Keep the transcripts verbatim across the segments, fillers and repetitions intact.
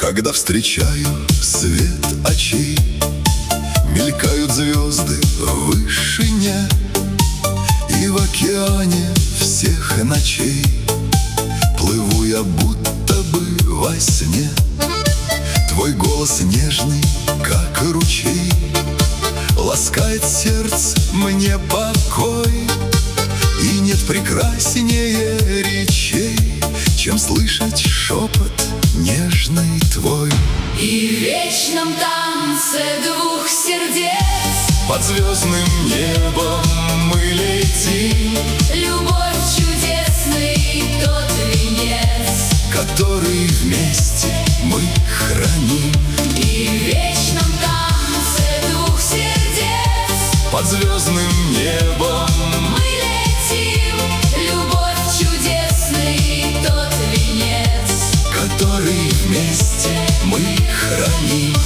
Когда встречаю свет очей, мелькают звезды в вышине, и в океане всех ночей плыву я будто бы во сне. Твой голос нежный, как ручей, ласкает сердце мне покой. И нет прекраснее речей, чем слышать шепот нежный твой. И в вечном танце двух сердец под звездным небом мы летим. Любовь чудесный тот венец, который вместе мы храним. И в вечном танце двух сердец под звездным небом мы летим. Любовь чудесный тот венец, который вместе мы храним.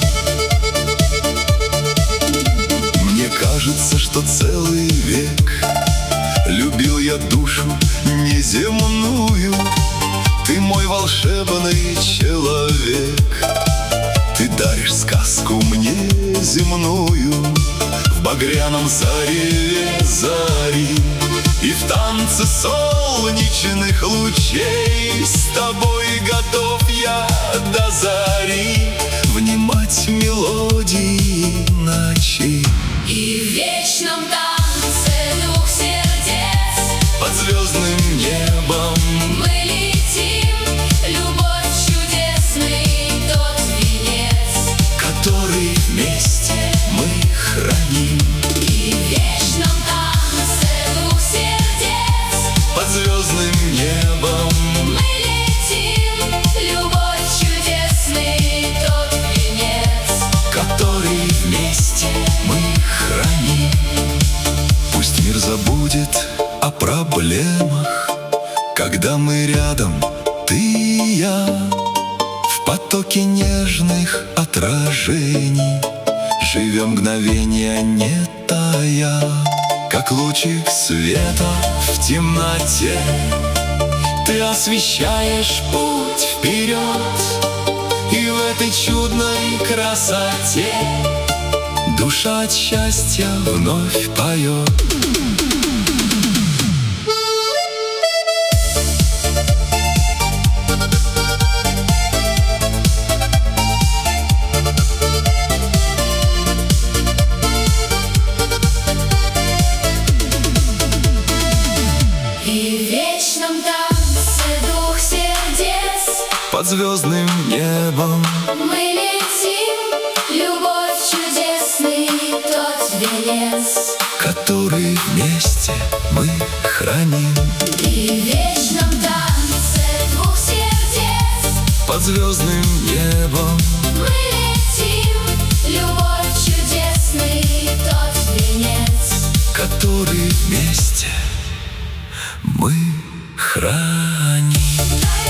Мне кажется, что целый век любил я душу неземную. Ты мой волшебный человек, ты даришь сказку мне земную. В багряном зареве зари и в танце солнечных лучей с тобой готов я до зари внимать мелодии ночей. и в вечном танце двух сердец Под звездным небом мы летим. Любовь чудесный тот венец, который вместе мы храним. и в вечном танце двух сердец Под звездным небом мы летим. Любовь чудесный тот венец, который вместе мы храним. Пусть мир забудет о проблемах, когда мы рядом, ты и я, в потоке нежных отражений живем мгновения, не тая. Как лучик света в темноте ты освещаешь путь вперед, и в этой чудной красоте душа от счастья вновь поет. и в вечном танце двух сердец Под звездным небом мы летим. Любовь чудесный тот венец, который вместе мы храним. и в вечном танце двух сердец Под звездным небом мы летим. Любовь чудесный тот венец, который вместе мы храним.